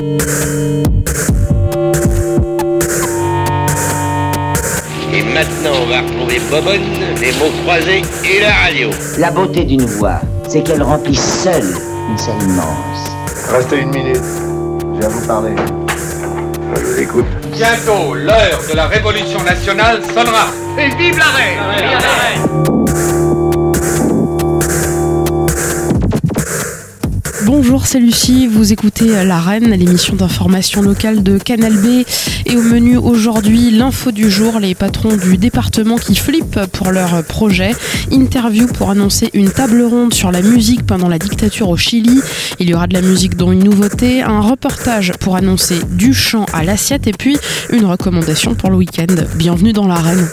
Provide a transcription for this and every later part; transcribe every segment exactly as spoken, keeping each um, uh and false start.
Et maintenant, on va retrouver Bobonne, les mots croisés et la radio. La beauté d'une voix, c'est qu'elle remplit seule une scène immense. Restez une minute, je vais vous parler. Je vous écoute. Bientôt, l'heure de la révolution nationale sonnera. Et vive la reine! Vive la reine! Bonjour, c'est Lucie, vous écoutez La Reine, l'émission d'information locale de Canal B. Et au menu aujourd'hui, l'info du jour, les patrons du département qui flippent pour leur projet. Interview pour annoncer une table ronde sur la musique pendant la dictature au Chili. Il y aura de la musique dont une nouveauté, un reportage pour annoncer du chant à l'assiette et puis une recommandation pour le week-end. Bienvenue dans La Reine.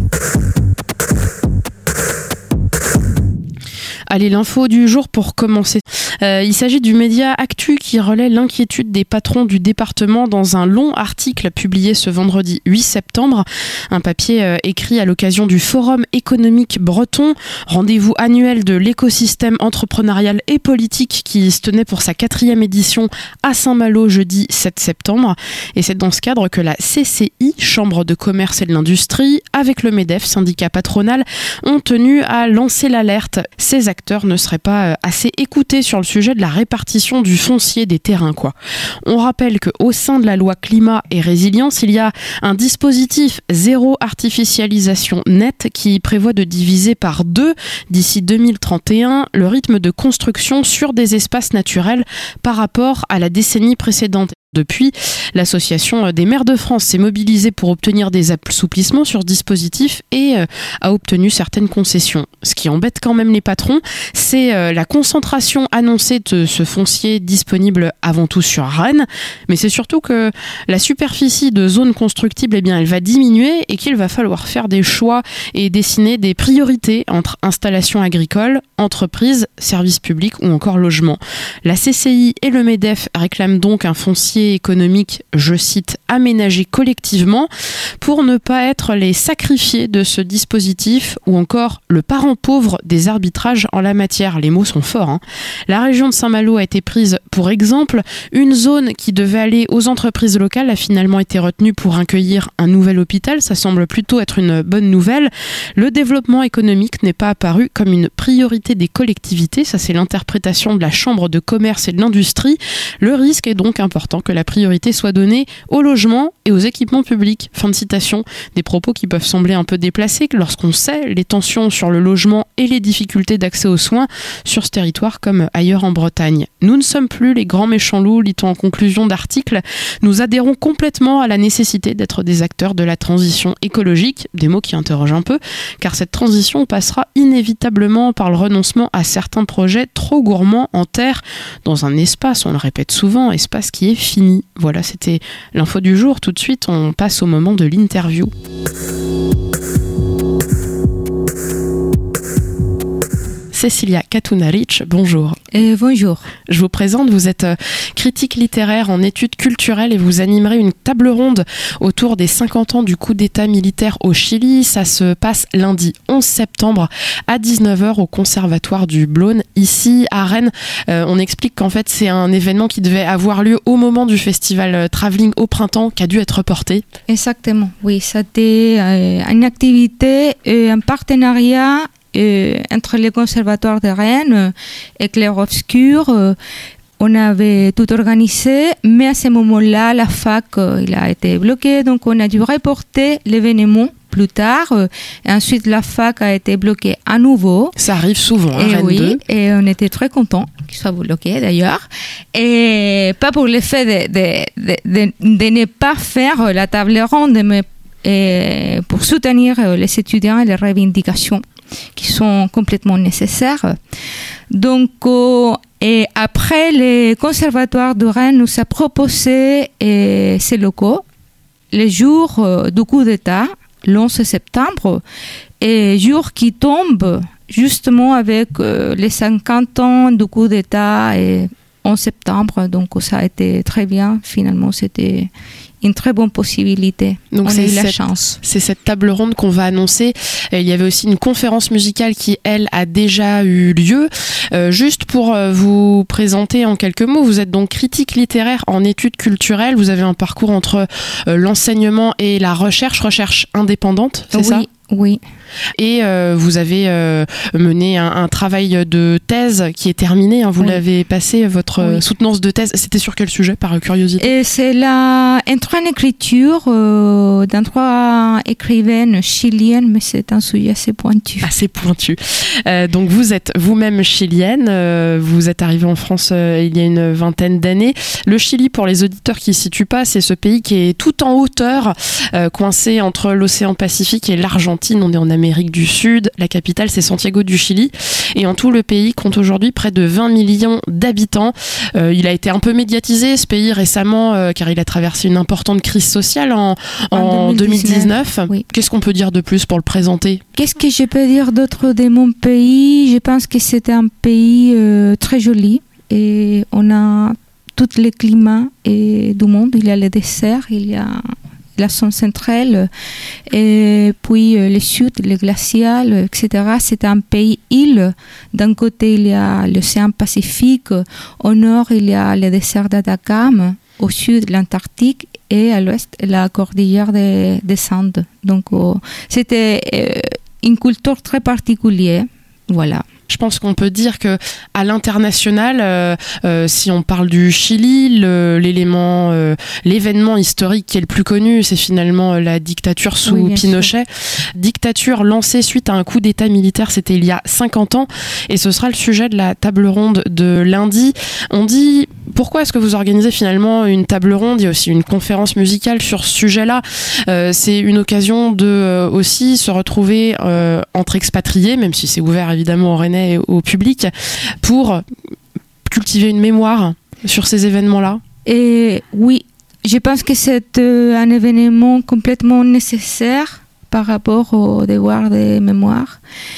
Allez, l'info du jour pour commencer. Euh, il s'agit du média Actu qui relaie l'inquiétude des patrons du département dans un long article publié ce vendredi huit septembre. Un papier euh, écrit à l'occasion du Forum économique breton, rendez-vous annuel de l'écosystème entrepreneurial et politique qui se tenait pour sa quatrième édition à Saint-Malo jeudi sept septembre. Et c'est dans ce cadre que la C C I, Chambre de commerce et de l'industrie, avec le MEDEF, syndicat patronal, ont tenu à lancer l'alerte. Ces acteurs ne seraient pas assez écoutés sur le sujet de la répartition du foncier des terrains, quoi. On rappelle qu'au sein de la loi climat et résilience, il y a un dispositif zéro artificialisation nette qui prévoit de diviser par deux d'ici deux mille trente et un le rythme de construction sur des espaces naturels par rapport à la décennie précédente. Depuis, l'association des maires de France s'est mobilisée pour obtenir des assouplissements sur ce dispositif et euh, a obtenu certaines concessions. Ce qui embête quand même les patrons, c'est euh, la concentration annoncée de ce foncier disponible avant tout sur Rennes, mais c'est surtout que la superficie de zones constructibles, eh bien, elle va diminuer et qu'il va falloir faire des choix et dessiner des priorités entre installations agricoles, entreprises, services publics ou encore logements. La C C I et le MEDEF réclament donc un foncier économique, je cite, aménagé collectivement pour ne pas être les sacrifiés de ce dispositif ou encore le parent pauvre des arbitrages en la matière. Les mots sont forts, hein. La région de Saint-Malo a été prise pour exemple. Une zone qui devait aller aux entreprises locales a finalement été retenue pour accueillir un nouvel hôpital. Ça semble plutôt être une bonne nouvelle. Le développement économique n'est pas apparu comme une priorité des collectivités. Ça, c'est l'interprétation de la Chambre de commerce et de l'industrie. Le risque est donc important que la priorité soit donnée au logement et aux équipements publics. Fin de citation. Des propos qui peuvent sembler un peu déplacés lorsqu'on sait les tensions sur le logement et les difficultés d'accès aux soins sur ce territoire comme ailleurs en Bretagne. Nous ne sommes plus les grands méchants loups, lit-on en conclusion d'article. Nous adhérons complètement à la nécessité d'être des acteurs de la transition écologique, des mots qui interrogent un peu, car cette transition passera inévitablement par le renoncement à certains projets trop gourmands en terre, dans un espace, on le répète souvent, espace qui est fini. Voilà, c'était l'info du jour. Tout de suite, on passe au moment de l'interview. Cécilia Katunaric, bonjour. Euh, bonjour. Je vous présente, vous êtes critique littéraire en études culturelles et vous animerez une table ronde autour des cinquante ans du coup d'état militaire au Chili. Ça se passe lundi onze septembre à dix-neuf heures au Conservatoire du Blône, ici à Rennes. Euh, on explique qu'en fait c'est un événement qui devait avoir lieu au moment du festival Travelling au printemps qui a dû être reporté. Exactement, oui, c'était euh, une activité, euh, un partenariat Euh, entre les conservatoires de Rennes et Clair Obscur. Euh, on avait tout organisé, mais à ce moment-là, la fac euh, il a été bloquée, donc on a dû reporter l'événement plus tard. Euh, et ensuite, la fac a été bloquée à nouveau. Ça arrive souvent, hein, et Rennes oui, deux. Et on était très contents qu'il soit bloqué d'ailleurs. Et pas pour le fait de, de, de, de, de ne pas faire la table ronde, mais et pour soutenir les étudiants et les revendications qui sont complètement nécessaires. Donc, euh, et après, le Conservatoire de Rennes nous a proposé euh, ces locaux le jour euh, du coup d'État, l'onze septembre, et jour qui tombe justement avec euh, les cinquante ans du coup d'État et onze septembre, donc ça a été très bien. Finalement, c'était une très bonne possibilité. Donc on c'est a eu la cette, chance. C'est cette table ronde qu'on va annoncer. Il y avait aussi une conférence musicale qui, elle, a déjà eu lieu. Euh, juste pour vous présenter en quelques mots, vous êtes donc critique littéraire en études culturelles. Vous avez un parcours entre euh, l'enseignement et la recherche, recherche indépendante, c'est oui, ça ? Oui. Et euh, vous avez euh, mené un, un travail de thèse qui est terminé. Hein, vous oui. l'avez passé, votre oui. soutenance de thèse. C'était sur quel sujet, par curiosité ? Et c'est la entrée en écriture euh, d'un trois écrivaines chiliennes, mais c'est un sujet assez pointu. Assez pointu. Euh, donc vous êtes vous-même chilienne. Euh, vous êtes arrivée en France euh, il y a une vingtaine d'années. Le Chili, pour les auditeurs qui ne s'y situent pas, c'est ce pays qui est tout en hauteur, euh, coincé entre l'océan Pacifique et l'Argentine. On est en Amérique du Sud. La capitale, c'est Santiago du Chili. Et en tout, le pays compte aujourd'hui près de vingt millions d'habitants. Euh, il a été un peu médiatisé, ce pays, récemment, euh, car il a traversé une importante crise sociale en, en, en deux mille dix-neuf. Oui. Qu'est-ce qu'on peut dire de plus pour le présenter ? Qu'est-ce que je peux dire d'autre de mon pays ? Je pense que c'était un pays euh, très joli. Et on a tous les climats et du monde. Il y a le désert, il y a la zone centrale, et puis le sud, le glacial, et cetera. C'est un pays-île. D'un côté, il y a l'océan Pacifique. Au nord, il y a le désert d'Atacama. Au sud, l'Antarctique. Et à l'ouest, la cordillère des, des Andes. Donc, oh, c'était euh, une culture très particulière. Voilà. Je pense qu'on peut dire que à l'international, euh, euh, si on parle du Chili, le, l'élément, euh, l'événement historique qui est le plus connu, c'est finalement la dictature sous oui, Pinochet. Sûr. Dictature lancée suite à un coup d'État militaire, c'était il y a cinquante ans, et ce sera le sujet de la table ronde de lundi. On dit, pourquoi est-ce que vous organisez finalement une table ronde ? Il y a aussi une conférence musicale sur ce sujet-là. Euh, c'est une occasion de euh, aussi se retrouver euh, entre expatriés, même si c'est ouvert évidemment aux Rennais et au public, pour cultiver une mémoire sur ces événements-là. Et oui, je pense que c'est euh, un événement complètement nécessaire par rapport au devoir de mémoire.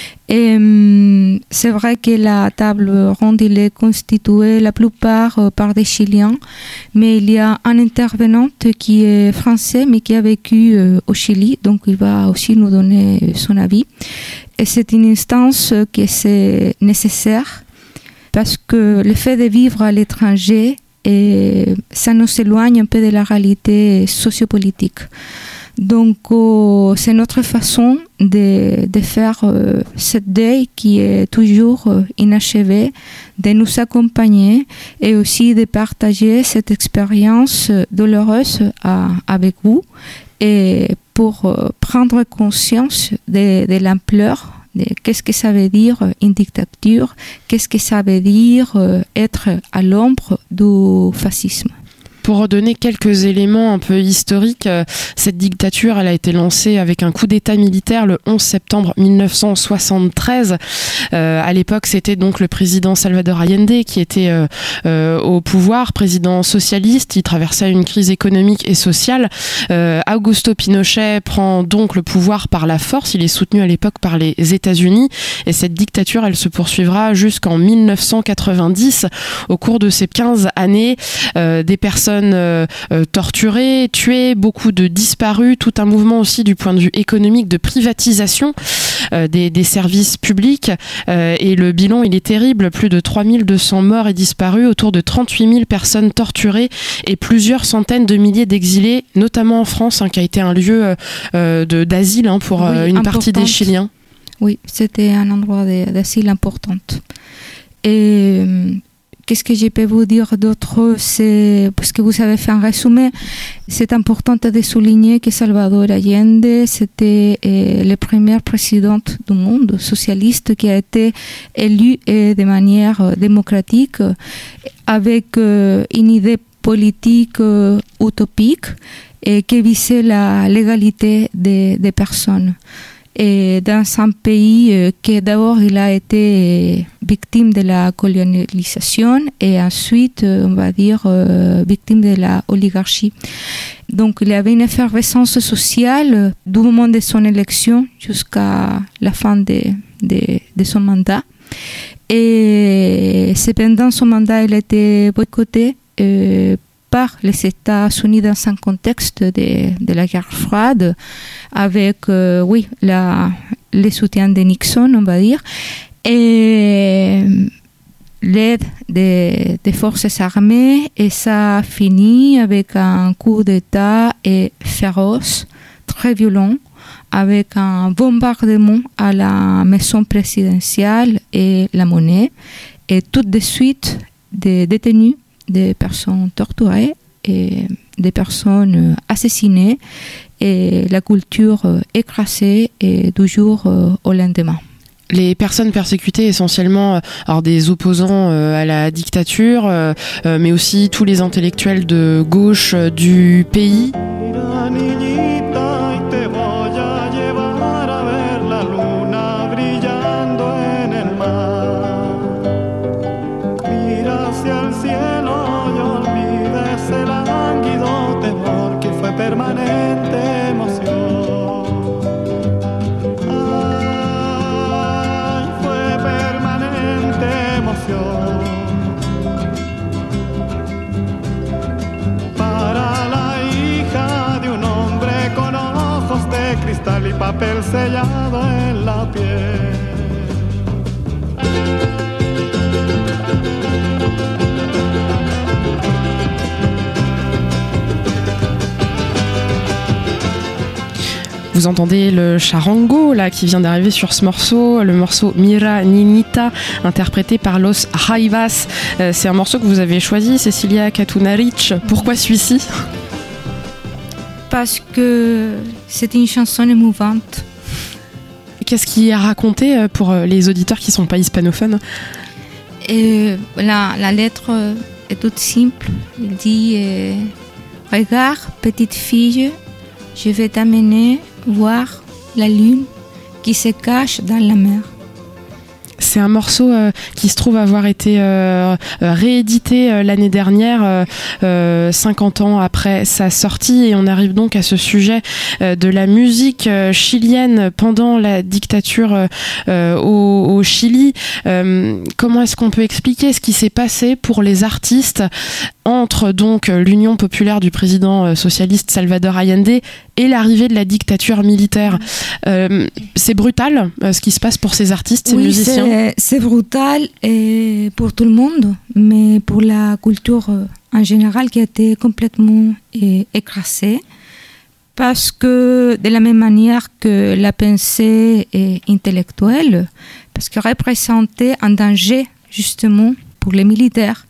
Et hum, c'est vrai que la table ronde il est constituée la plupart euh, par des Chiliens, mais il y a un intervenant qui est français mais qui a vécu euh, au Chili, donc il va aussi nous donner son avis. Et c'est une instance qui est nécessaire parce que le fait de vivre à l'étranger, et ça nous éloigne un peu de la réalité sociopolitique. Donc, euh, c'est notre façon de, de faire euh, cette deuil qui est toujours euh, inachevée, de nous accompagner et aussi de partager cette expérience douloureuse à, avec vous et pour euh, prendre conscience de, de l'ampleur de qu'est-ce que ça veut dire une dictature, qu'est-ce que ça veut dire euh, être à l'ombre du fascisme. Pour redonner quelques éléments un peu historiques, euh, cette dictature, elle a été lancée avec un coup d'État militaire le onze septembre mille neuf cent soixante-treize. Euh, à l'époque, c'était donc le président Salvador Allende qui était euh, euh, au pouvoir, président socialiste. Il traversait une crise économique et sociale. Euh, Augusto Pinochet prend donc le pouvoir par la force. Il est soutenu à l'époque par les États-Unis. Et cette dictature, elle se poursuivra jusqu'en mille neuf cent quatre-vingt-dix. Au cours de ces quinze années, euh, des personnes Euh, euh, torturées, tuées, beaucoup de disparus, tout un mouvement aussi du point de vue économique de privatisation euh, des, des services publics euh, et le bilan il est terrible, plus de trois mille deux cents morts et disparus, autour de trente-huit mille personnes torturées et plusieurs centaines de milliers d'exilés, notamment en France hein, qui a été un lieu euh, de, d'asile hein, pour euh, oui, une importante. Partie des Chiliens. Oui, c'était un endroit d'asile important. Et qu'est-ce que je peux vous dire d'autre? C'est, parce que vous avez fait un résumé, c'est important de souligner que Salvador Allende, c'était euh, le premier président du monde socialiste qui a été élu euh, de manière euh, démocratique, avec euh, une idée politique euh, utopique et qui visait la légalité des, des personnes. Et dans un pays euh, qui d'abord il a été victime de la colonialisation et ensuite euh, on va dire euh, victime de la oligarchie. Donc il y avait une effervescence sociale du moment de son élection jusqu'à la fin de, de, de son mandat. Et cependant, son mandat il a été boycotté euh, par les États-Unis dans un contexte de, de la guerre froide, avec euh, oui, la, le soutien de Nixon, on va dire, et l'aide des, des forces armées, et ça a fini avec un coup d'État et féroce, très violent, avec un bombardement à la maison présidentielle et la monnaie, et tout de suite des détenus, des personnes torturées et des personnes assassinées, et la culture écrasée et du jour au lendemain. Les personnes persécutées essentiellement, alors des opposants euh, à la dictature, euh, euh, mais aussi tous les intellectuels de gauche euh, du pays. Y papel sellado en la piel. Vous entendez le charango là qui vient d'arriver sur ce morceau, le morceau Mira Ninita, interprété par Los Jaivas. Euh, c'est un morceau que vous avez choisi, Cecilia Catunarich. Pourquoi celui-ci ? Parce que c'est une chanson émouvante. Qu'est-ce qui est raconté pour les auditeurs qui ne sont pas hispanophones ? Et la, la lettre est toute simple. Il dit euh, « Regarde, petite fille, je vais t'amener voir la lune qui se cache dans la mer. » C'est un morceau euh, qui se trouve avoir été euh, réédité euh, l'année dernière, euh, euh, cinquante ans après sa sortie, et on arrive donc à ce sujet euh, de la musique euh, chilienne pendant la dictature euh, au, au Chili. Euh, comment est-ce qu'on peut expliquer ce qui s'est passé pour les artistes entre donc l'union populaire du président socialiste Salvador Allende et l'arrivée de la dictature militaire? euh, C'est brutal euh, ce qui se passe pour ces artistes, ces oui, musiciens. C'est, c'est brutal et pour tout le monde, mais pour la culture en général qui a été complètement eh, écrasée. Parce que de la même manière que la pensée est intellectuelle, parce qu'elle représentait un danger justement pour les militaires.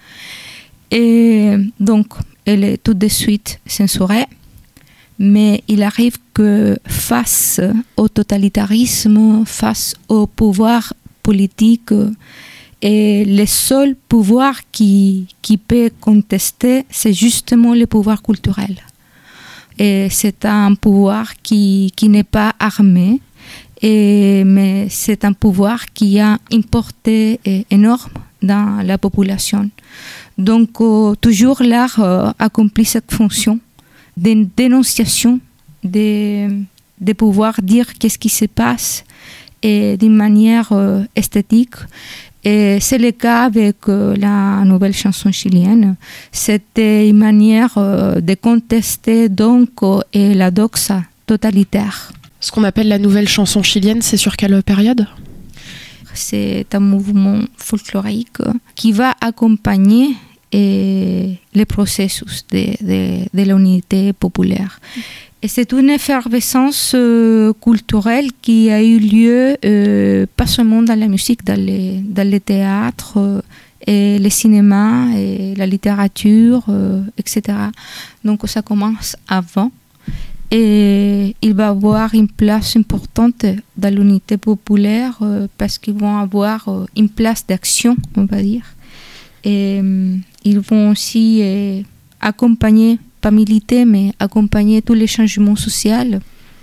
Et donc, elle est tout de suite censurée. Mais il arrive que face au totalitarisme, face au pouvoir politique, et le seul pouvoir qui, qui peut contester, c'est justement le pouvoir culturel. Et c'est un pouvoir qui, qui n'est pas armé, et, mais c'est un pouvoir qui a une portée énorme dans la population. Donc, euh, toujours l'art euh, accomplit cette fonction de dénonciation, de, de pouvoir dire qu'est-ce qui se passe et d'une manière euh, esthétique. Et c'est le cas avec euh, la nouvelle chanson chilienne. C'était une manière euh, de contester donc euh, et la doxa totalitaire. Ce qu'on appelle la nouvelle chanson chilienne, c'est sur quelle période ? C'est un mouvement folklorique qui va accompagner et le processus de, de, de l'unité populaire. Et c'est une effervescence euh, culturelle qui a eu lieu euh, pas seulement dans la musique, dans les, dans les théâtres, euh, et le cinéma, et la littérature, euh, et cetera. Donc ça commence avant. Et il va avoir une place importante dans l'unité populaire euh, parce qu'ils vont avoir euh, une place d'action, on va dire. Et euh, ils vont aussi euh, accompagner, pas militer, mais accompagner tous les changements sociaux.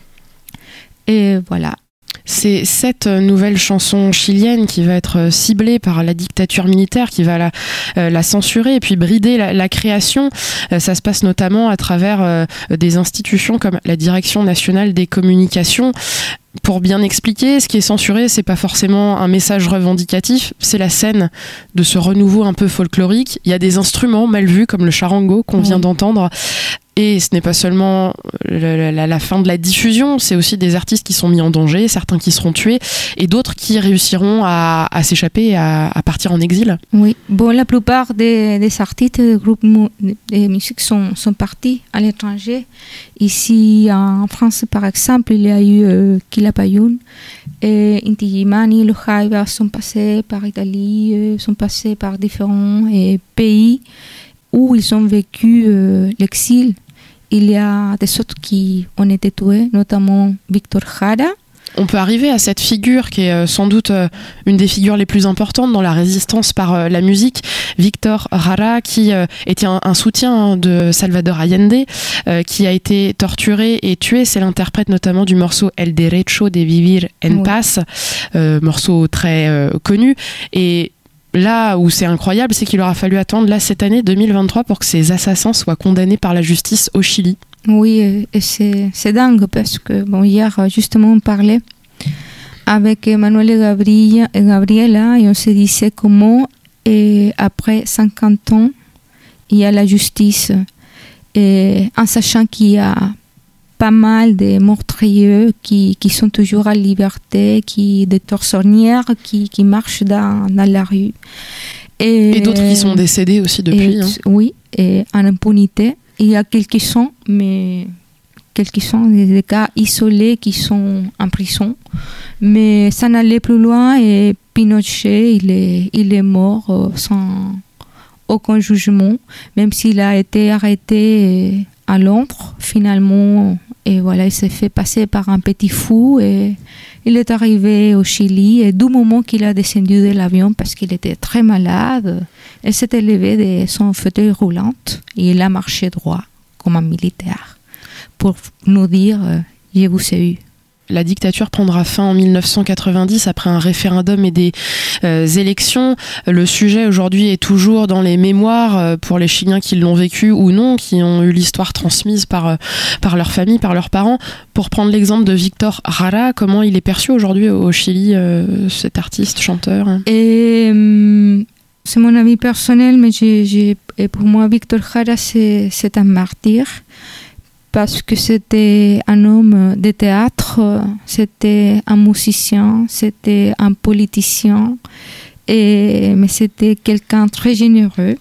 Et voilà. C'est cette nouvelle chanson chilienne qui va être ciblée par la dictature militaire, qui va la, euh, la censurer et puis brider la, la création. Euh, ça se passe notamment à travers euh, des institutions comme la Direction nationale des communications. Pour bien expliquer, ce qui est censuré, c'est pas forcément un message revendicatif, c'est la scène de ce renouveau un peu folklorique. Il y a des instruments mal vus comme le charango qu'on vient oui. d'entendre. Et ce n'est pas seulement la, la, la fin de la diffusion, c'est aussi des artistes qui sont mis en danger, certains qui seront tués et d'autres qui réussiront à, à s'échapper et à, à partir en exil. Oui, bon, la plupart des, des artistes des groupes de musique sont, sont partis à l'étranger. Ici en France, par exemple, il y a eu euh, Quilapayún et Inti Illimani, le Jaiba sont passés par Italie, euh, sont passés par différents euh, pays où ils ont vécu euh, l'exil. Il y a des autres qui ont été tués, notamment Víctor Jara. On peut arriver à cette figure qui est euh, sans doute euh, une des figures les plus importantes dans la résistance par euh, la musique. Víctor Jara, qui euh, était un, un soutien de Salvador Allende, euh, qui a été torturé et tué. C'est l'interprète notamment du morceau El Derecho de Vivir en oui. Paz, euh, morceau très euh, connu. Et là où c'est incroyable, c'est qu'il aura fallu attendre là cette année deux mille vingt-trois pour que ces assassins soient condamnés par la justice au Chili. Oui, et c'est, c'est dingue parce que bon, hier justement on parlait avec Manuel et Gabriela, et Gabriela et on se disait comment et après cinquante ans il y a la justice et en sachant qu'il y a pas mal de meurtriers qui, qui sont toujours à liberté, qui, des tortionnaires qui, qui marchent dans, dans la rue. Et, et d'autres qui sont décédés aussi depuis. Et, hein. Oui, et en impunité. Il y a quelques-uns, mais quelques-uns des cas isolés qui sont en prison. Mais ça n'allait plus loin et Pinochet, il est, il est mort sans aucun jugement, même s'il a été arrêté à Londres, finalement. Et voilà, il s'est fait passer par un petit fou et il est arrivé au Chili. Et du moment qu'il a descendu de l'avion, parce qu'il était très malade, il s'est élevé de son fauteuil roulant et il a marché droit comme un militaire pour nous dire euh, « Je vous ai eu ». La dictature prendra fin en mille neuf cent quatre-vingt-dix après un référendum et des euh, élections. Le sujet aujourd'hui est toujours dans les mémoires euh, pour les Chiliens qui l'ont vécu ou non, qui ont eu l'histoire transmise par, euh, par leur famille, par leurs parents. Pour prendre l'exemple de Víctor Jara, comment il est perçu aujourd'hui au Chili, euh, cet artiste, chanteur hein. Et, euh, c'est mon avis personnel, mais j'ai, j'ai, et pour moi, Víctor Jara, c'est, c'est un martyr. Parce que c'était un homme de théâtre, c'était un musicien, c'était un politicien, et, mais c'était quelqu'un de très généreux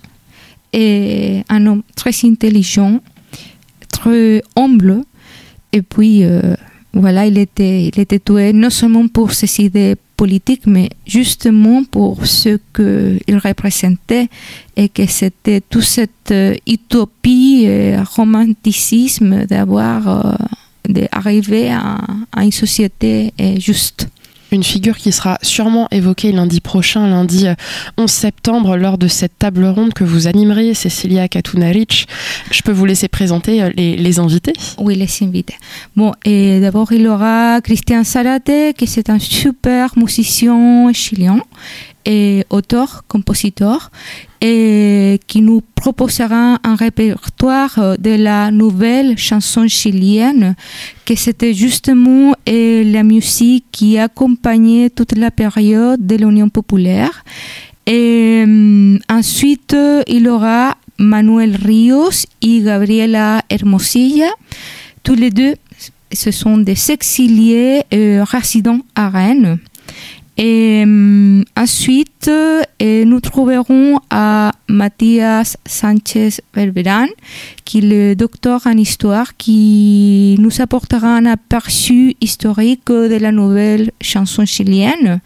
et un homme très intelligent, très humble. Et puis, euh, voilà, il était, il était tué non seulement pour ses idées politiques, mais justement pour ce qu'il représentait et que c'était toute cette euh, utopie et romanticisme d'avoir, euh, d'arriver à, à une société euh, juste. Une figure qui sera sûrement évoquée lundi prochain, lundi onze septembre, lors de cette table ronde que vous animerez, Cecilia Katunarich. Je peux vous laisser présenter les, les invités ? Oui, les invités. Bon, et d'abord, il y aura Cristian Zárate, qui est un super musicien chilien et auteur, compositeur, et qui nous proposera un répertoire de la nouvelle chanson chilienne, que c'était justement et la musique qui accompagnait toute la période de l'Union populaire. Et euh, ensuite, il y aura Manuel Ríos et Gabriela Hermosilla. Tous les deux, ce sont des exiliés euh, résidents à Rennes. Et euh, ensuite, euh, nous trouverons à Matías Sánchez Verberán, qui est le docteur en histoire, qui nous apportera un aperçu historique de la nouvelle chanson chilienne.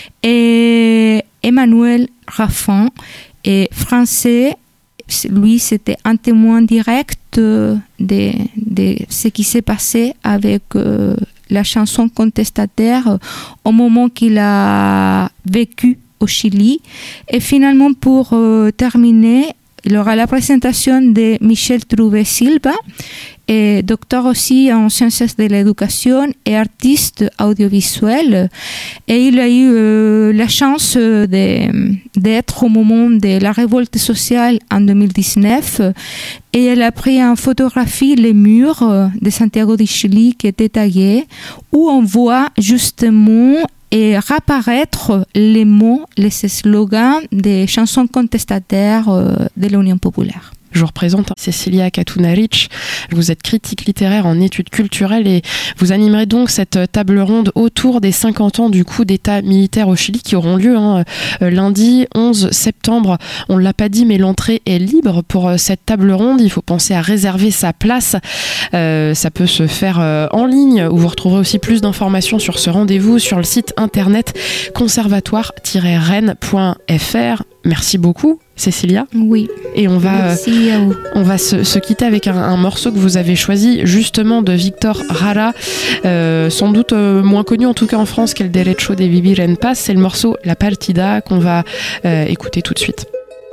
Et Emmanuel Raffin, est français. Lui, c'était un témoin direct de, de ce qui s'est passé avec euh, la chanson contestataire au moment qu'il a vécu au Chili. Et finalement, pour euh, terminer, il y aura la présentation de Michel Trouvé Silva est docteur aussi en sciences de l'éducation et artiste audiovisuel. Et il a eu euh, la chance de, d'être au moment de la révolte sociale en deux mille dix-neuf. Et elle a pris en photographie les murs de Santiago de Chile qui étaient tagués, où on voit justement et réapparaître les mots, les slogans des chansons contestataires de l'Union populaire. Je vous représente Cecilia Katunaric. Vous êtes critique littéraire en études culturelles et vous animerez donc cette table ronde autour des cinquante ans du coup d'État militaire au Chili qui auront lieu hein, lundi onze septembre. On ne l'a pas dit, mais l'entrée est libre pour cette table ronde. Il faut penser à réserver sa place. Euh, ça peut se faire euh, en ligne où vous retrouverez aussi plus d'informations sur ce rendez-vous sur le site internet conservatoire tiret rennes point f r. Merci beaucoup, Cecilia. Oui. Et on va, Merci à vous. On va se, se quitter avec un, un morceau que vous avez choisi, justement de Víctor Jara, euh, sans doute euh, moins connu en tout cas en France qu'El Derecho de Vivir en Paz. C'est le morceau La Partida qu'on va euh, écouter tout de suite.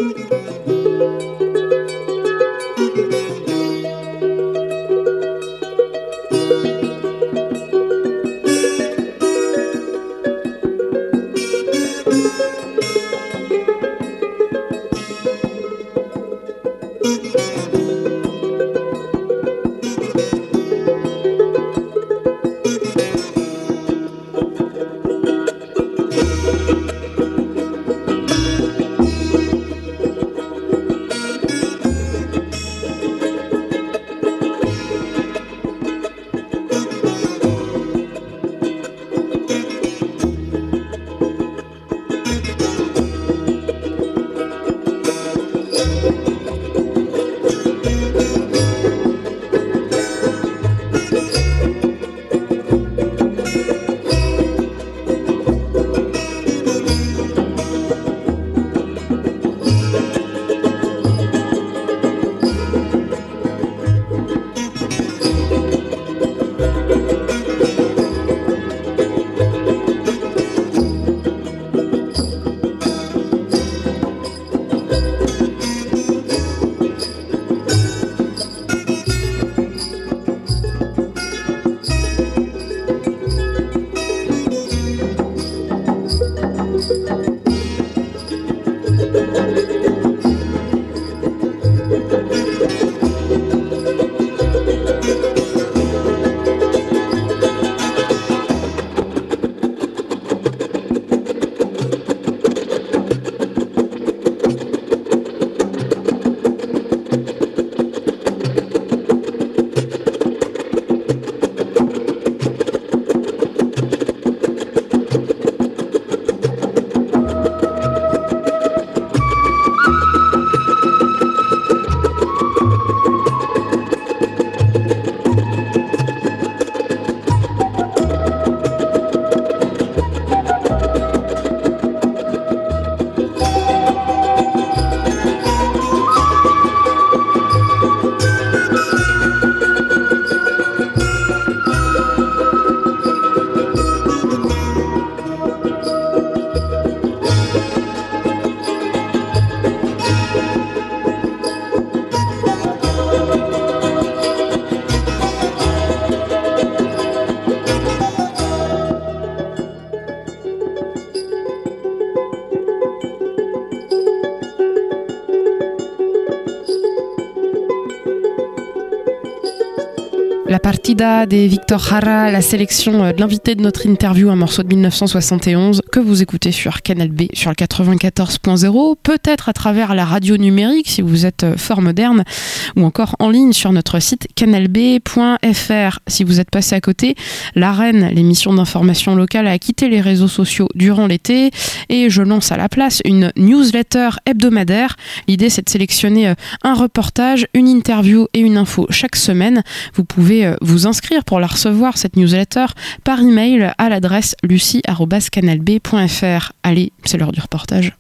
La Partida de Víctor Jara, la sélection de l'invité de notre interview, un morceau de mille neuf cent soixante et onze que vous écoutez sur Canal B, sur le quatre-vingt-quatorze point zéro, peut-être à travers la radio numérique si vous êtes fort moderne, ou encore en ligne sur notre site canal b point f r. Si vous êtes passé à côté, La Reine, l'émission d'information locale, a quitté les réseaux sociaux durant l'été et je lance à la place une newsletter hebdomadaire. L'idée, c'est de sélectionner un reportage, une interview et une info chaque semaine. Vous pouvez vous inscrire pour la recevoir, cette newsletter, par email à l'adresse lucie arobase canal b point f r. Allez, c'est l'heure du reportage.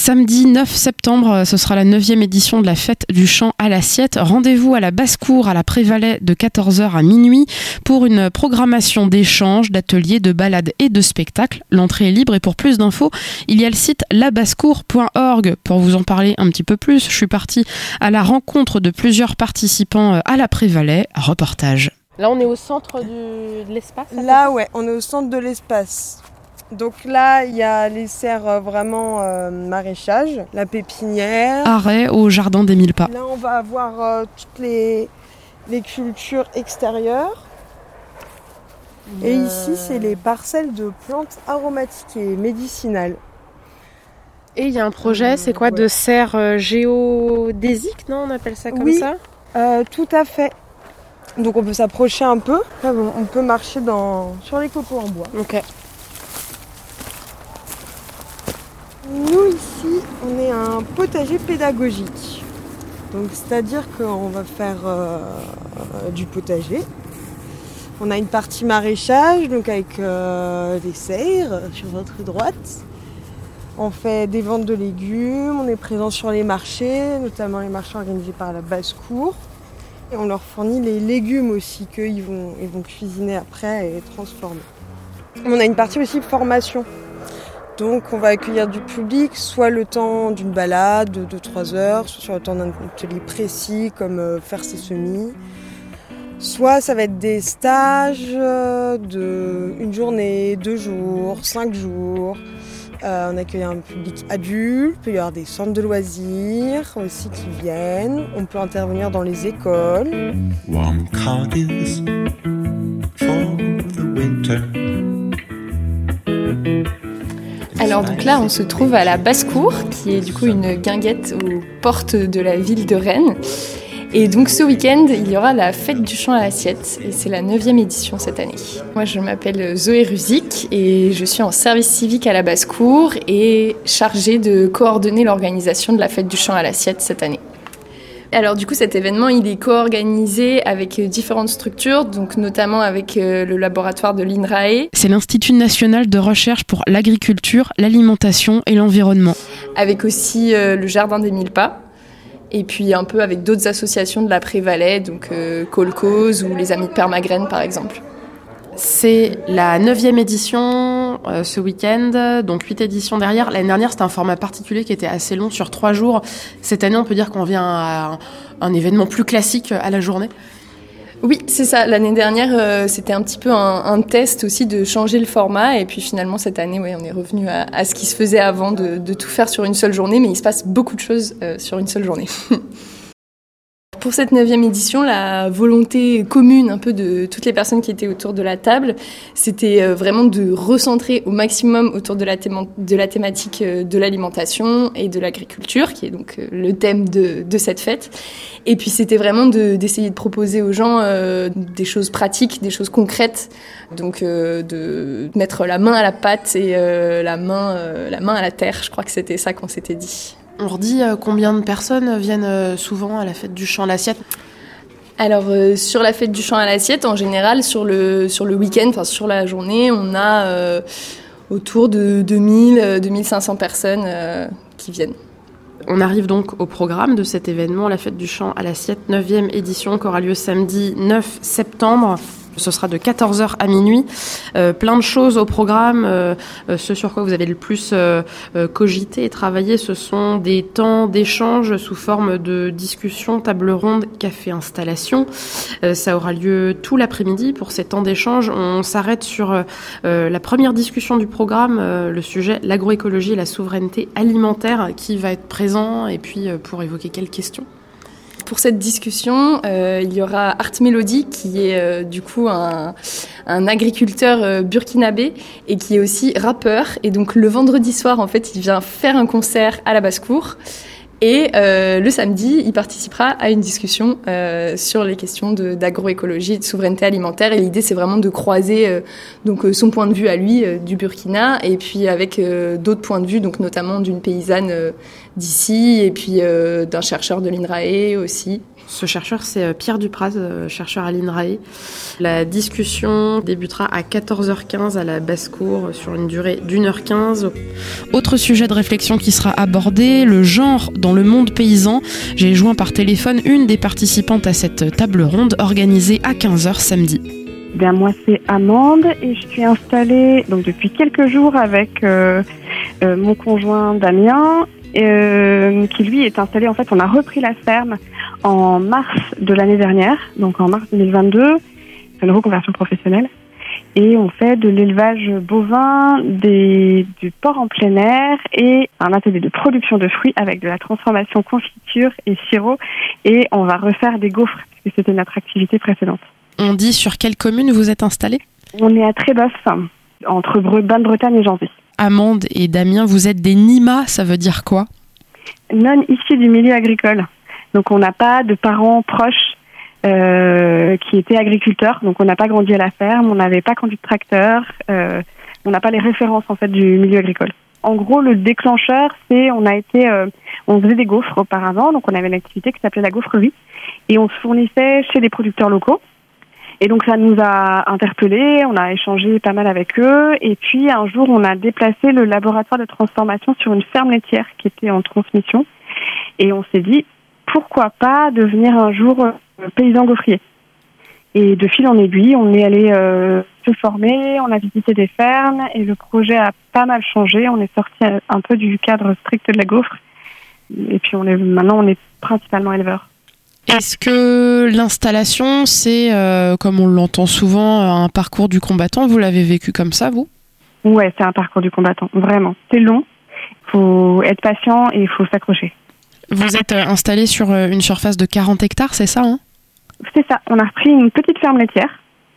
Samedi neuf septembre, ce sera la neuvième édition de la fête du chant à l'assiette. Rendez-vous à la basse-cour à la Prévalais de quatorze heures à minuit pour une programmation d'échanges, d'ateliers, de balades et de spectacles. L'entrée est libre et pour plus d'infos, il y a le site la basse cour point org. Pour vous en parler un petit peu plus, je suis partie à la rencontre de plusieurs participants à la Prévalais. Reportage. Là, on est au centre du, de l'espace. Là, ouais, on est au centre de l'espace. Donc là, il y a les serres vraiment euh, maraîchage, la pépinière. Arrêt au jardin des Mille Pas. Là, on va avoir euh, toutes les, les cultures extérieures. Et euh... ici, c'est les parcelles de plantes aromatiques et médicinales. Et il y a un projet, c'est quoi, ouais. de serre euh, géodésique, non? On appelle ça comme oui, ça euh, tout à fait. Donc on peut s'approcher un peu. Là, bon, on peut marcher dans... sur les copeaux en bois. Ok. Nous ici, on est un potager pédagogique. Donc c'est-à-dire qu'on va faire euh, du potager. On a une partie maraîchage, donc avec euh, des serres sur votre droite. On fait des ventes de légumes, on est présent sur les marchés, notamment les marchés organisés par la basse-cour. Et on leur fournit les légumes aussi qu'ils vont, ils vont cuisiner après et transformer. On a une partie aussi formation. Donc on va accueillir du public, soit le temps d'une balade de deux à trois heures, soit sur le temps d'un atelier précis comme euh, faire ses semis. Soit ça va être des stages de une journée, deux jours, cinq jours. Euh, on accueille un public adulte, il peut y avoir des centres de loisirs aussi qui viennent. On peut intervenir dans les écoles. Warm cloudies for the winter. Alors donc là, on se trouve à la basse-cour, qui est du coup une guinguette aux portes de la ville de Rennes. Et donc ce week-end, il y aura la fête du chant à l'assiette, et c'est la neuvième édition cette année. Moi, je m'appelle Zoé Ruzic et je suis en service civique à la basse-cour et chargée de coordonner l'organisation de la fête du chant à l'assiette cette année. Alors du coup, cet événement, il est co-organisé avec différentes structures, donc notamment avec le laboratoire de l'INRAE. C'est l'Institut national de recherche pour l'agriculture, l'alimentation et l'environnement. Avec aussi euh, le Jardin des Mille Pas. Et puis un peu avec d'autres associations de la Prévalais, donc euh, Colcause ou les Amis de Permagraine par exemple. C'est la neuvième édition euh, ce week-end, donc huit éditions derrière. L'année dernière, c'était un format particulier qui était assez long, sur trois jours. Cette année, on peut dire qu'on vient à un, un événement plus classique à la journée. Oui, c'est ça. L'année dernière, euh, c'était un petit peu un, un test aussi de changer le format. Et puis finalement, cette année, ouais, on est revenu à, à ce qui se faisait avant, de, de tout faire sur une seule journée. Mais il se passe beaucoup de choses euh, sur une seule journée. Pour cette neuvième édition, la volonté commune un peu de toutes les personnes qui étaient autour de la table, c'était vraiment de recentrer au maximum autour de la, théma- de la thématique de l'alimentation et de l'agriculture, qui est donc le thème de, de cette fête. Et puis c'était vraiment de, d'essayer de proposer aux gens euh, des choses pratiques, des choses concrètes, donc euh, de mettre la main à la pâte et euh, la main, euh, la main à la terre. Je crois que c'était ça qu'on s'était dit. On redit euh, combien de personnes viennent euh, souvent à la fête du chant à l'assiette? Alors euh, sur la fête du chant à l'assiette, en général, sur le, sur le week-end, enfin sur la journée, on a euh, autour de deux mille à deux mille cinq cents personnes euh, qui viennent. On arrive donc au programme de cet événement, la fête du chant à l'assiette, neuvième édition, qui aura lieu samedi neuf septembre. Ce sera de quatorze heures à minuit. Euh, plein de choses au programme. Euh, euh, ce sur quoi vous avez le plus euh, euh, cogité et travaillé, ce sont des temps d'échange sous forme de discussion, table ronde, café, installation. Euh, ça aura lieu tout l'après-midi. Pour ces temps d'échange, on s'arrête sur euh, la première discussion du programme, euh, le sujet l'agroécologie et la souveraineté alimentaire, qui va être présent, et puis euh, pour évoquer quelles questions. Pour cette discussion, euh, il y aura Art Melody, qui est euh, du coup un, un agriculteur euh, burkinabé et qui est aussi rappeur. Et donc le vendredi soir, en fait, il vient faire un concert à la basse-cour. Et euh, le samedi, il participera à une discussion euh, sur les questions de, d'agroécologie et de souveraineté alimentaire. Et l'idée, c'est vraiment de croiser euh, donc son point de vue à lui euh, du Burkina, et puis avec euh, d'autres points de vue, donc notamment d'une paysanne euh, d'ici, et puis euh, d'un chercheur de l'INRAE aussi. Ce chercheur, c'est Pierre Dupraz, chercheur à l'INRAE. La discussion débutera à quatorze heures quinze à la basse-cour sur une durée d'une heure quinze. Autre sujet de réflexion qui sera abordé, le genre dans le monde paysan. J'ai joint par téléphone une des participantes à cette table ronde organisée à quinze heures samedi. Bien, moi, c'est Amande et je suis installée donc, depuis quelques jours avec euh, euh, mon conjoint Damien, euh, qui lui est installé, en fait, on a repris la ferme en mars de l'année dernière, donc en mars deux mille vingt-deux, c'est une reconversion professionnelle, et on fait de l'élevage bovin, des, du porc en plein air et un atelier de production de fruits avec de la transformation confiture et sirop, et on va refaire des gaufres, parce que c'était notre activité précédente. On dit sur quelle commune vous êtes installés ? On est à Tréboeuf, entre Basse-Bretagne et Janzé. Amande et Damien, vous êtes des N I M A, ça veut dire quoi ? Non issus du milieu agricole. Donc on n'a pas de parents proches euh, qui étaient agriculteurs, donc on n'a pas grandi à la ferme, on n'avait pas conduit de tracteur, euh, on n'a pas les références en fait du milieu agricole. En gros, le déclencheur, c'est on a été, euh, on faisait des gaufres auparavant, donc on avait une activité qui s'appelait la gaufrerie, et on se fournissait chez des producteurs locaux. Et donc ça nous a interpellés, on a échangé pas mal avec eux, et puis un jour on a déplacé le laboratoire de transformation sur une ferme laitière qui était en transmission, et on s'est dit pourquoi pas devenir un jour euh, paysan gaufrier. Et de fil en aiguille, on est allé euh, se former, on a visité des fermes, et le projet a pas mal changé, on est sorti un peu du cadre strict de la gaufre, et puis on est maintenant on est principalement éleveur. Est-ce que l'installation, c'est, euh, comme on l'entend souvent, un parcours du combattant ? Vous l'avez vécu comme ça, vous ? Ouais, c'est un parcours du combattant, vraiment. C'est long, il faut être patient et il faut s'accrocher. Vous êtes installé sur une surface de quarante hectares, c'est ça hein ? C'est ça, on a repris une petite ferme laitière.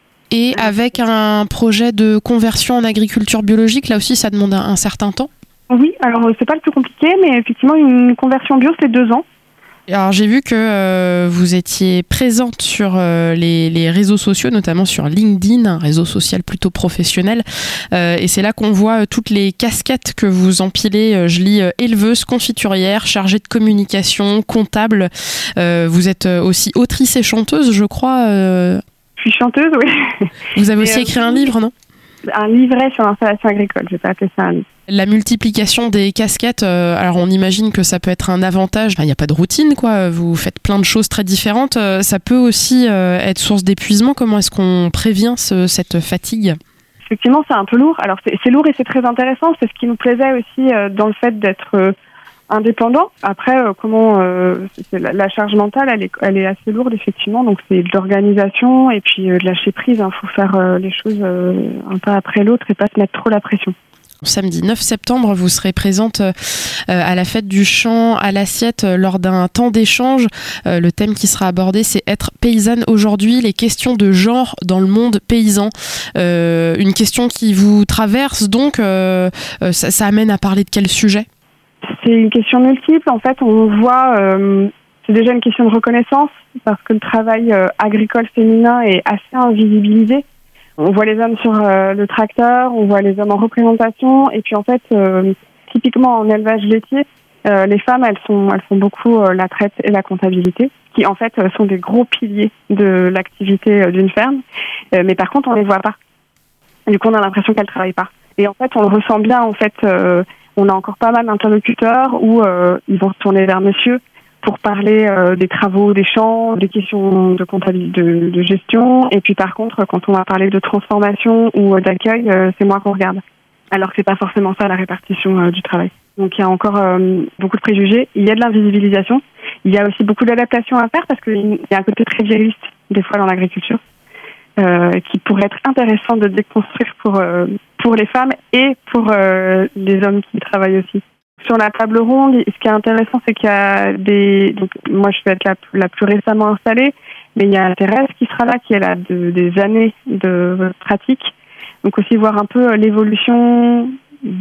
Et avec un projet de conversion en agriculture biologique, là aussi, ça demande un, un certain temps ? Oui, alors c'est pas le plus compliqué, mais effectivement, une conversion bio, c'est deux ans. Alors j'ai vu que euh, vous étiez présente sur euh, les, les réseaux sociaux, notamment sur LinkedIn, un réseau social plutôt professionnel. Euh, et c'est là qu'on voit euh, toutes les casquettes que vous empilez. Euh, je lis euh, éleveuse, confiturière, chargée de communication, comptable. Euh, vous êtes aussi autrice et chanteuse, je crois. Euh... Je suis chanteuse, oui. Vous avez aussi euh, écrit un livre, non ? Un livret sur l'installation agricole, je vais pas appeler ça un livre. La multiplication des casquettes, euh, alors on imagine que ça peut être un avantage. Il n'y a pas de routine, quoi. Vous faites plein de choses très différentes. Euh, ça peut aussi euh, être source d'épuisement. Comment est-ce qu'on prévient ce, cette fatigue ? Effectivement, c'est un peu lourd. Alors c'est, c'est lourd et c'est très intéressant. C'est ce qui nous plaisait aussi euh, dans le fait d'être euh, indépendant. Après, euh, comment euh, c'est la, la charge mentale, elle est, elle est assez lourde effectivement. Donc c'est de l'organisation et puis euh, de lâcher prise. Il hein. faut faire euh, les choses euh, un pas après l'autre et pas se mettre trop la pression. Samedi neuf septembre, vous serez présente euh, à la fête du chant à l'assiette euh, lors d'un temps d'échange. Euh, le thème qui sera abordé, c'est être paysanne aujourd'hui, les questions de genre dans le monde paysan. Euh, une question qui vous traverse, donc euh, euh, ça, ça amène à parler de quel sujet ? C'est une question multiple. En fait, on voit, euh, c'est déjà une question de reconnaissance parce que le travail euh, agricole féminin est assez invisibilisé. On voit les hommes sur euh, le tracteur, on voit les hommes en représentation, et puis en fait, euh, typiquement en élevage laitier, euh, les femmes, elles font, elles font beaucoup euh, la traite et la comptabilité, qui en fait euh, sont des gros piliers de l'activité euh, d'une ferme, euh, mais par contre, on les voit pas. Du coup, on a l'impression qu'elles travaillent pas. Et en fait, on le ressent bien. En fait, euh, on a encore pas mal d'interlocuteurs où euh, ils vont se tourner vers monsieur pour parler euh, des travaux, des champs, des questions de comptabilité, de, de gestion. Et puis par contre, quand on va parler de transformation ou euh, d'accueil, euh, c'est moi qu'on regarde. Alors que c'est pas forcément ça la répartition euh, du travail. Donc il y a encore euh, beaucoup de préjugés. Il y a de l'invisibilisation. Il y a aussi beaucoup d'adaptations à faire parce qu'il y a un côté très viriliste des fois dans l'agriculture euh, qui pourrait être intéressant de déconstruire pour euh, pour les femmes et pour euh, les hommes qui travaillent aussi. Sur la table ronde, ce qui est intéressant, c'est qu'il y a des... Donc, moi, je vais être la, la plus récemment installée, mais il y a Thérèse qui sera là, qui est là de, des années de pratique. Donc aussi voir un peu l'évolution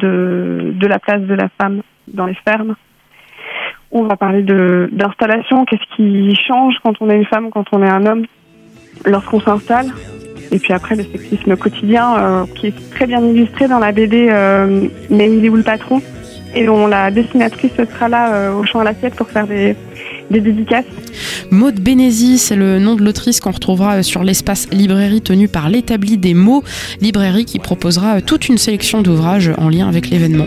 de, de la place de la femme dans les fermes. On va parler de, d'installation, qu'est-ce qui change quand on est une femme, quand on est un homme, lorsqu'on s'installe. Et puis après, le sexisme quotidien, euh, qui est très bien illustré dans la B D euh, « Mais il est où le patron ?» et dont la dessinatrice sera là euh, au champ à l'assiette pour faire des, des dédicaces. Maude Bénézy, c'est le nom de l'autrice qu'on retrouvera sur l'espace librairie tenu par l'Établi des mots, librairie qui proposera toute une sélection d'ouvrages en lien avec l'événement.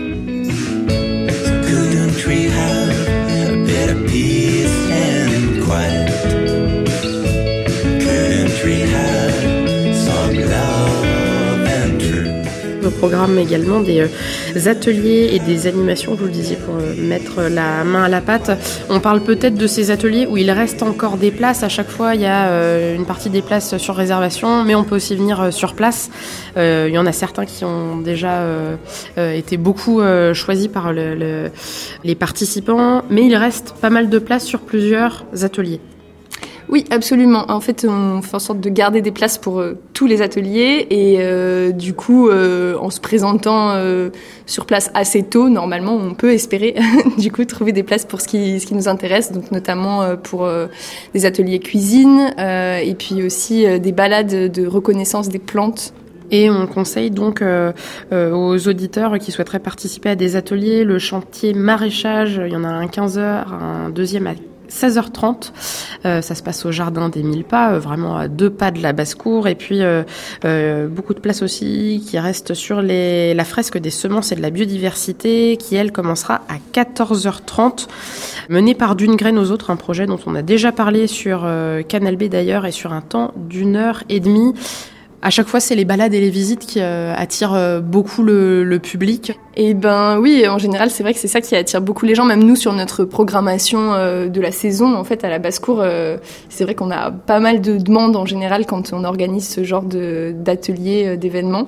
Au programme également des euh, ateliers et des animations, vous le disiez, pour euh, mettre la main à la pâte. On parle peut-être de ces ateliers où il reste encore des places. À chaque fois, il y a euh, une partie des places sur réservation, mais on peut aussi venir euh, sur place. Euh, il y en a certains qui ont déjà euh, euh, été beaucoup euh, choisis par le, le, les participants, mais il reste pas mal de places sur plusieurs ateliers. Oui, absolument. En fait, on fait en sorte de garder des places pour euh, tous les ateliers et euh, du coup, euh, en se présentant euh, sur place assez tôt, normalement, on peut espérer du coup trouver des places pour ce qui, ce qui nous intéresse, donc notamment euh, pour euh, des ateliers cuisine euh, et puis aussi euh, des balades de reconnaissance des plantes. Et on conseille donc euh, euh, aux auditeurs qui souhaiteraient participer à des ateliers, le chantier maraîchage, il y en a un à quinze heures, un deuxième à seize heures trente, euh, ça se passe au jardin des Mille Pas, euh, vraiment à deux pas de la basse-cour, et puis euh, euh, beaucoup de place aussi qui reste sur les, la fresque des semences et de la biodiversité, qui elle commencera à quatorze heures trente, menée par D'une graine aux autres, un projet dont on a déjà parlé sur euh, Canal B d'ailleurs, et sur un temps d'une heure et demie. À chaque fois, c'est les balades et les visites qui euh, attirent euh, beaucoup le, le public. Et ben oui, en général, c'est vrai que c'est ça qui attire beaucoup les gens. Même nous, sur notre programmation euh, de la saison, en fait, à la basse-cour, euh, c'est vrai qu'on a pas mal de demandes en général quand on organise ce genre de, d'ateliers, euh, d'événements.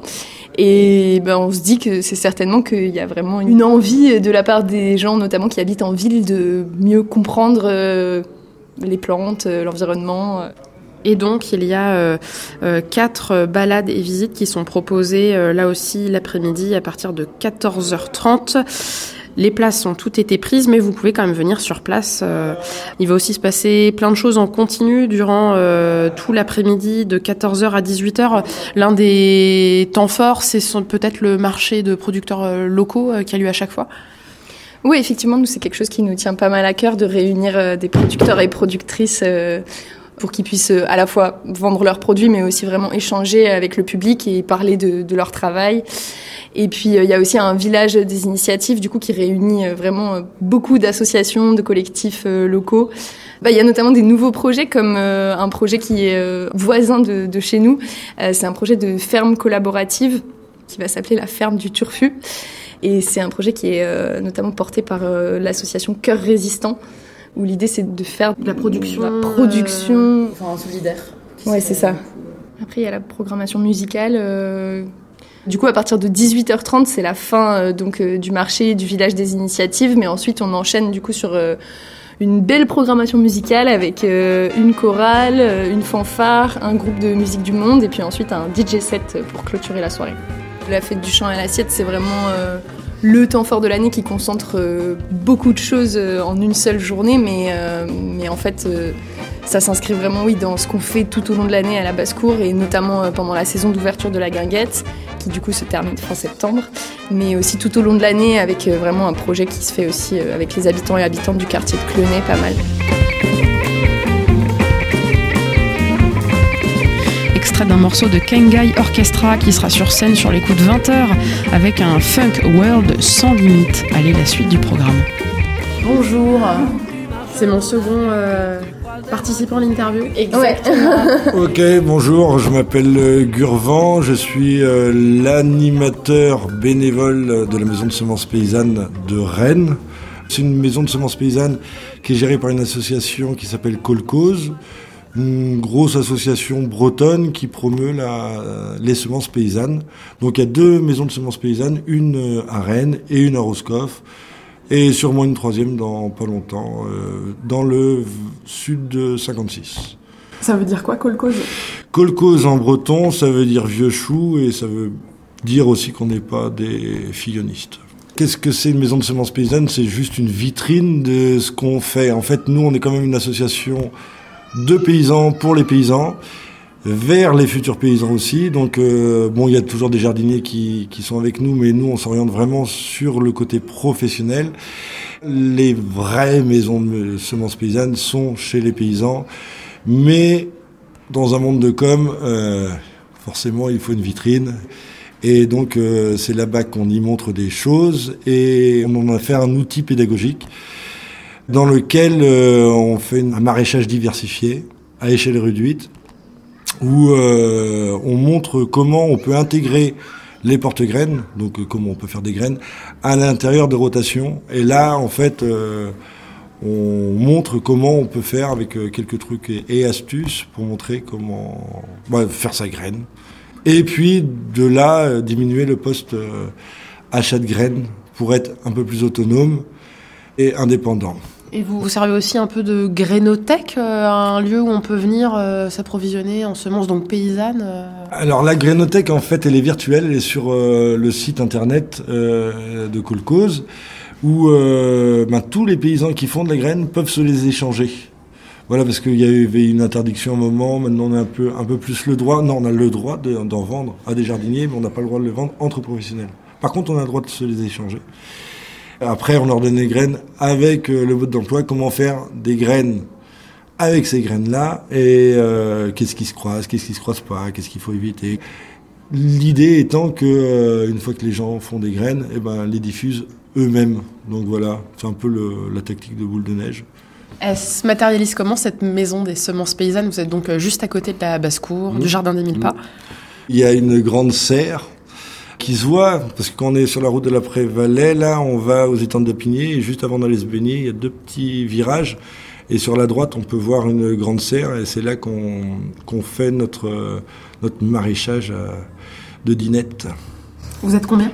Et ben on se dit que c'est certainement qu'il y a vraiment une envie de la part des gens, notamment qui habitent en ville, de mieux comprendre euh, les plantes, euh, l'environnement. Euh. Et donc, il y a euh, euh, quatre balades et visites qui sont proposées euh, là aussi l'après-midi à partir de quatorze heures trente. Les places ont toutes été prises, mais vous pouvez quand même venir sur place. Euh, il va aussi se passer plein de choses en continu durant euh, tout l'après-midi de quatorze heures à dix-huit heures. L'un des temps forts, c'est peut-être le marché de producteurs euh, locaux euh, qui a lieu à chaque fois. Oui, effectivement, nous, c'est quelque chose qui nous tient pas mal à cœur de réunir euh, des producteurs et productrices euh, pour qu'ils puissent euh, à la fois vendre leurs produits, mais aussi vraiment échanger avec le public et parler de, de leur travail. Et puis, il euh, y a aussi un village des initiatives, du coup, qui réunit euh, vraiment euh, beaucoup d'associations, de collectifs euh, locaux. Bah, il y a notamment des nouveaux projets, comme euh, un projet qui est euh, voisin de, de chez nous. Euh, c'est un projet de ferme collaborative qui va s'appeler la ferme du Turfu. Et c'est un projet qui est euh, notamment porté par euh, l'association Cœur Résistant, où l'idée, c'est de faire de la production, de la production... Euh, enfin, solidaire. Ouais, c'est ça. Après, il y a la programmation musicale... Euh, Du coup, à partir de dix-huit heures trente, c'est la fin euh, donc euh, du marché du village des initiatives, mais ensuite on enchaîne du coup sur euh, une belle programmation musicale avec euh, une chorale, euh, une fanfare, un groupe de musique du monde et puis ensuite un D J set pour clôturer la soirée. La fête du chant à l'assiette, c'est vraiment euh, le temps fort de l'année qui concentre euh, beaucoup de choses euh, en une seule journée, mais, euh, mais en fait euh, ça s'inscrit vraiment oui, dans ce qu'on fait tout au long de l'année à la basse-cour et notamment euh, pendant la saison d'ouverture de la guinguette, qui du coup se termine fin septembre, mais aussi tout au long de l'année avec euh, vraiment un projet qui se fait aussi euh, avec les habitants et habitantes du quartier de Clenay, pas mal. Extrait d'un morceau de Kengai Orchestra qui sera sur scène sur les coups de vingt heures avec un funk world sans limite. Allez, la suite du programme. Bonjour, c'est mon second euh, participant à l'interview. Exactement. Ok, bonjour, je m'appelle Gurvan, je suis euh, l'animateur bénévole de la maison de semences paysannes de Rennes. C'est une maison de semences paysannes qui est gérée par une association qui s'appelle Colcause, une grosse association bretonne qui promeut la, les semences paysannes. Donc il y a deux maisons de semences paysannes, une à Rennes et une à Roscoff. Et sûrement une troisième dans pas longtemps, euh, dans le sud de cinquante-six. Ça veut dire quoi, kolkhoz ? Kolkhoz en breton, ça veut dire vieux chou, et ça veut dire aussi qu'on n'est pas des fillonistes. Qu'est-ce que c'est une maison de semences paysannes ? C'est juste une vitrine de ce qu'on fait. En fait, nous, on est quand même une association de paysans pour les paysans. vers les futurs paysans aussi. Donc euh, bon, il y a toujours des jardiniers qui, qui sont avec nous, mais nous on s'oriente vraiment sur le côté professionnel. Les vraies maisons de semences paysannes sont chez les paysans, mais dans un monde de com, euh, forcément il faut une vitrine. Et donc euh, c'est là-bas qu'on y montre des choses et on en a fait un outil pédagogique dans lequel euh, on fait un maraîchage diversifié à échelle réduite, où euh, on montre comment on peut intégrer les porte-graines, donc euh, comment on peut faire des graines, à l'intérieur de rotations. Et là, en fait, euh, on montre comment on peut faire avec euh, quelques trucs et, et astuces pour montrer comment bah, faire sa graine. Et puis, de là, euh, diminuer le poste euh, achat de graines pour être un peu plus autonome et indépendant. Et vous, vous servez aussi un peu de grainothèque, euh, un lieu où on peut venir euh, s'approvisionner en semences donc paysannes euh... Alors la grainothèque, en fait, elle est virtuelle, elle est sur euh, le site internet euh, de Colcause, où euh, ben, tous les paysans qui font de la graine peuvent se les échanger. Voilà, parce qu'il y avait une interdiction à un moment, maintenant on a un peu, un peu plus le droit, non, on a le droit de, d'en vendre à des jardiniers, mais on n'a pas le droit de les vendre entre professionnels. Par contre, on a le droit de se les échanger. Après, on leur donne des graines avec euh, le mode d'emploi, comment faire des graines avec ces graines-là, et euh, qu'est-ce qui se croise, qu'est-ce qui se croise pas, qu'est-ce qu'il faut éviter. L'idée étant que euh, une fois que les gens font des graines, eh ben, les diffusent eux-mêmes. Donc voilà, c'est un peu le, la tactique de boule de neige. Elle se matérialise comment, cette maison des semences paysannes? Vous êtes donc juste à côté de la basse-cour, mmh. du jardin des mille pas. Il y a une grande serre qui se voit, parce que quand on est sur la route de la Prévalais, là, on va aux étangs de Pigné, et juste avant d'aller se baigner, il y a deux petits virages, et sur la droite, on peut voir une grande serre, et c'est là qu'on, qu'on fait notre, notre maraîchage de dinette. Vous êtes combien ?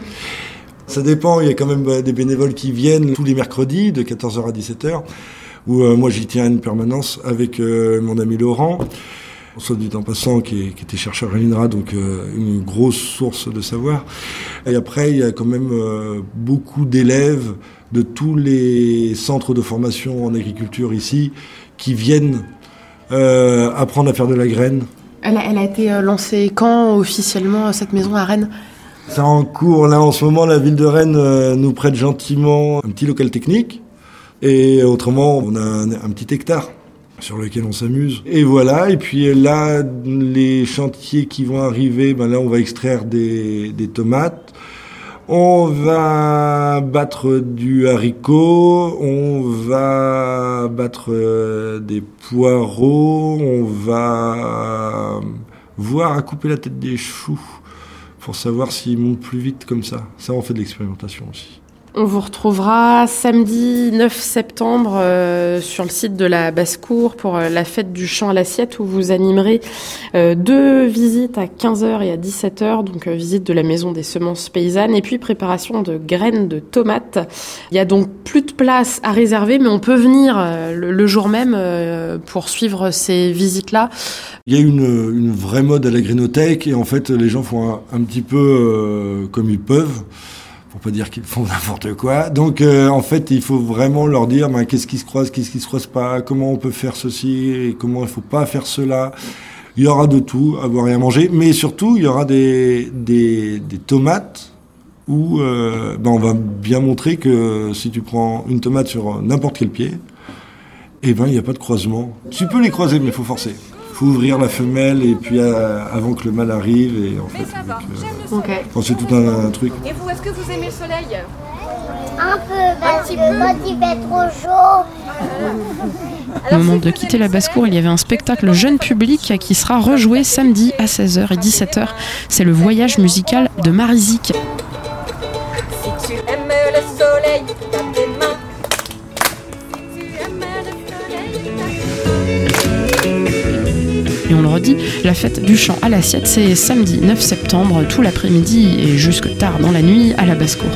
Ça dépend, il y a quand même des bénévoles qui viennent tous les mercredis, de quatorze heures à dix-sept heures, où euh, moi j'y tiens une permanence avec euh, mon ami Laurent, soit du temps passant, qui, est, qui était chercheur à l'INRA, donc euh, une grosse source de savoir. Et après, il y a quand même euh, beaucoup d'élèves de tous les centres de formation en agriculture ici qui viennent euh, apprendre à faire de la graine. Elle a, elle a été lancée quand officiellement, cette maison à Rennes ? C'est en cours. Là, en ce moment, la ville de Rennes euh, nous prête gentiment un petit local technique. Et autrement, on a un, un petit hectare sur lequel on s'amuse. Et voilà, et puis là, les chantiers qui vont arriver, ben là, on va extraire des, des tomates, on va battre du haricot, on va battre des poireaux, on va voir à couper la tête des choux pour savoir s'ils montent plus vite comme ça. Ça, on fait de l'expérimentation aussi. On vous retrouvera samedi neuf septembre euh, sur le site de la Basse-Cour pour euh, la fête du champ à l'assiette, où vous animerez euh, deux visites à quinze heures et à dix-sept heures, donc euh, visite de la maison des semences paysannes et puis préparation de graines de tomates. Il y a donc plus de place à réserver, mais on peut venir euh, le, le jour même euh, pour suivre ces visites-là. Il y a une, une vraie mode à la grainothèque et en fait les gens font un, un petit peu euh, comme ils peuvent. Pour pas dire qu'ils font n'importe quoi. Donc, euh, en fait, il faut vraiment leur dire ben, qu'est-ce qui se croise, qu'est-ce qui se croise pas, comment on peut faire ceci et comment il faut pas faire cela. Il y aura de tout, à boire et à manger. Mais surtout, il y aura des, des, des tomates où euh, ben, on va bien montrer que si tu prends une tomate sur n'importe quel pied, eh ben, il n'y a pas de croisement. Tu peux les croiser, mais il faut forcer. Il faut ouvrir la femelle et puis euh, avant que le mâle arrive et en fait avec, euh, okay. Enfin, c'est tout un, un truc. Et vous, est-ce que vous aimez le soleil ? Un peu, un petit peu. Quand il fait trop chaud. Au moment de quitter la basse-cour, il y avait un spectacle jeune public qui sera rejoué samedi à seize heures et dix-sept heures. C'est le voyage musical de Marizik. Si tu aimes le soleil, tape tes mains. Et on le redit, la fête du champ à l'assiette, c'est samedi neuf septembre, tout l'après-midi et jusque tard dans la nuit à la basse-cour.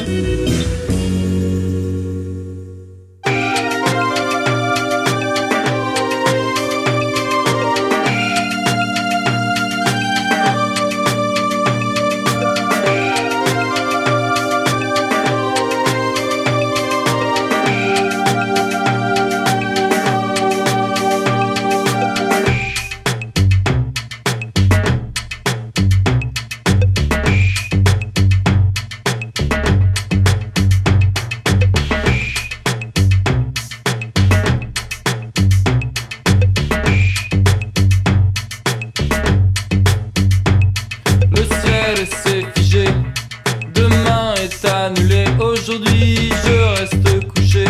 annulé. Aujourd'hui je reste couché.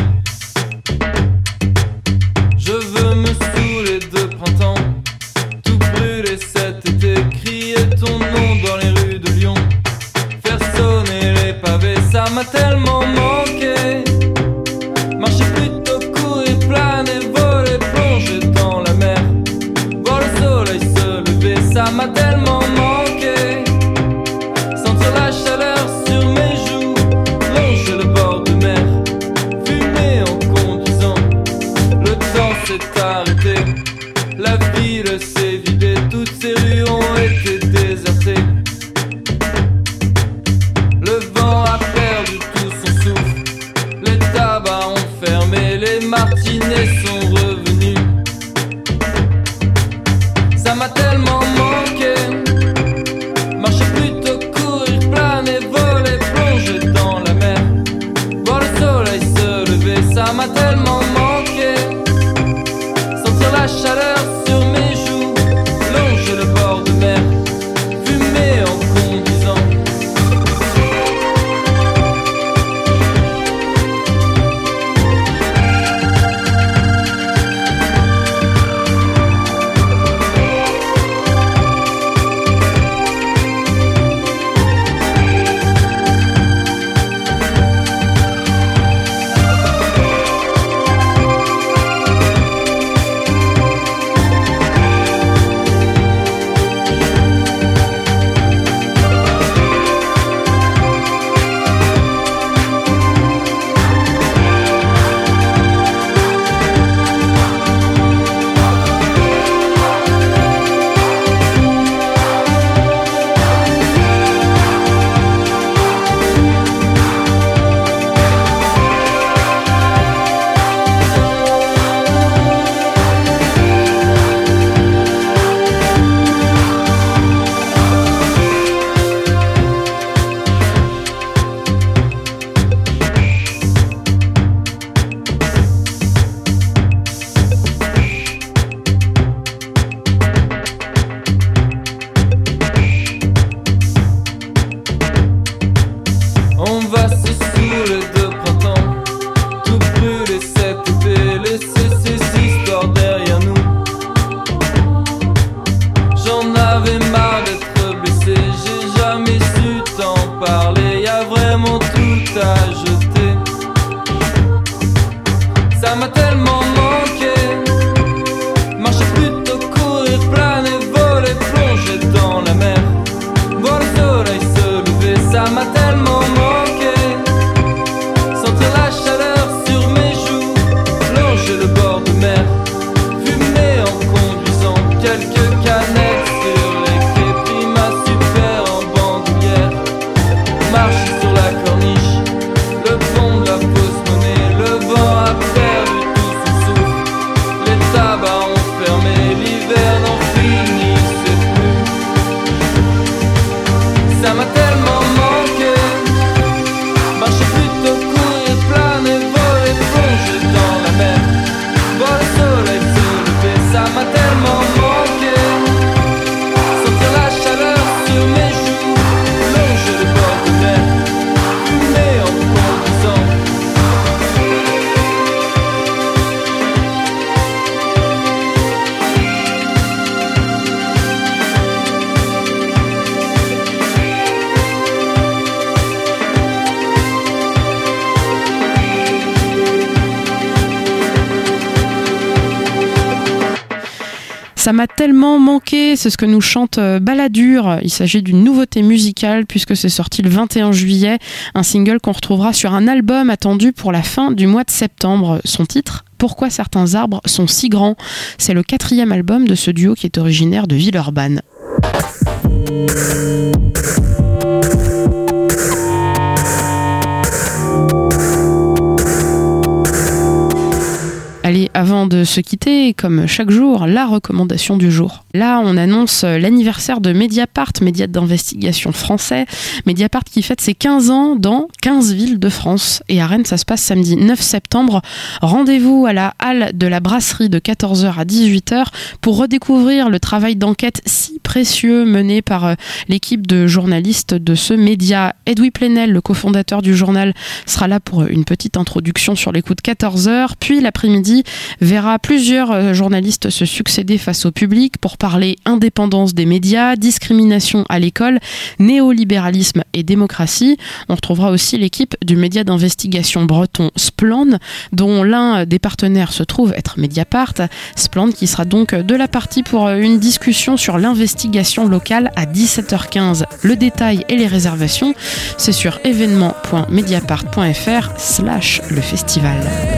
Je veux me saouler de printemps, tout brûler cet été, crier ton nom dans les rues de Lyon, faire sonner les pavés, ça m'a tellement manqué. Marcher plutôt, courir, planer, voler, plonger dans la mer, voir le soleil se lever, ça m'a tellement manqué. Sentir la chaleur sur mes joues, longer le bord de mer, fumer en conduisant. Le temps s'est arrêté, la ville s'est vidée, toutes ces rues ont été désertées. Le vent a perdu tout son souffle, les tabacs ont fermé, les martinets sont revenus. Ça m'a tellement manqué. Marcher plutôt, courir, planer, voler, plonger dans la mer, voir le soleil se lever, ça m'a tellement manqué. Sentir la chaleur sur mes joues, longer le bord de mer, fumer en conduisant. On va se saouler de printemps, tout brûler cet été, laisser ces histoires derrière nous. J'en avais marre d'être blessé, j'ai jamais su t'en parler, y a vraiment tout à jeter. Ça m'a tellement manqué. Marcher plutôt, courir, planer, voler, plonger dans la mer, voir le soleil se lever, ça m'a tellement manqué. Sentir la chaleur sur mes joues, longer le bord de mer, fumer en conduisant. Quelques canettes sur les quais, puis ma super en bandoulière, marcher sur la corniche, le pont de la fausse monnaie. Le vent a perdu tout son souffle, les tabacs ont fermé, l'hiver n'en finissait plus. Ça m'a tellement manqué. Marcher plutôt, courir, planer, voler, plonger dans la mer, voir le soleil se lever, ça m'a tellement manqué. Sentir la chaleur sur mes joues, longer le bord de mer, fumer en conduisant. Ça m'a tellement manqué, c'est ce que nous chante Balladur. Il s'agit d'une nouveauté musicale puisque c'est sorti le vingt et un juillet, un single qu'on retrouvera sur un album attendu pour la fin du mois de septembre. Son titre, Pourquoi certains arbres sont si grands. C'est le quatrième album de ce duo qui est originaire de Villeurbanne. Allez, avant avant de se quitter, comme chaque jour, la recommandation du jour. Là, on annonce l'anniversaire de Mediapart, média d'investigation français. Mediapart qui fête ses quinze ans dans quinze villes de France. Et à Rennes, ça se passe samedi neuf septembre. Rendez-vous à la halle de la brasserie de quatorze heures à dix-huit heures pour redécouvrir le travail d'enquête si précieux mené par l'équipe de journalistes de ce média. Edoui Plenel, le cofondateur du journal, sera là pour une petite introduction sur les coups de quatorze heures. Puis l'après-midi verra plusieurs journalistes se succéder face au public pour parler indépendance des médias, discrimination à l'école, néolibéralisme et démocratie. On retrouvera aussi l'équipe du média d'investigation breton Splan, dont l'un des partenaires se trouve être Mediapart. Splan qui sera donc de la partie pour une discussion sur l'investigation locale à dix-sept heures quinze. Le détail et les réservations, c'est sur événement point mediapart point fr slash le festival.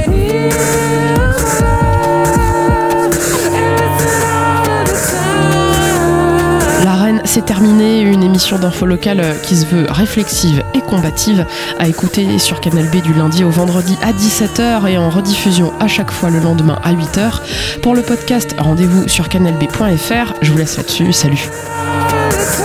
La Reine, c'est terminé, une émission d'info locale qui se veut réflexive et combative, à écouter sur Canal B du lundi au vendredi à dix-sept heures et en rediffusion à chaque fois le lendemain à huit heures. Pour le podcast, rendez-vous sur canal b point fr. Je vous laisse là-dessus, salut.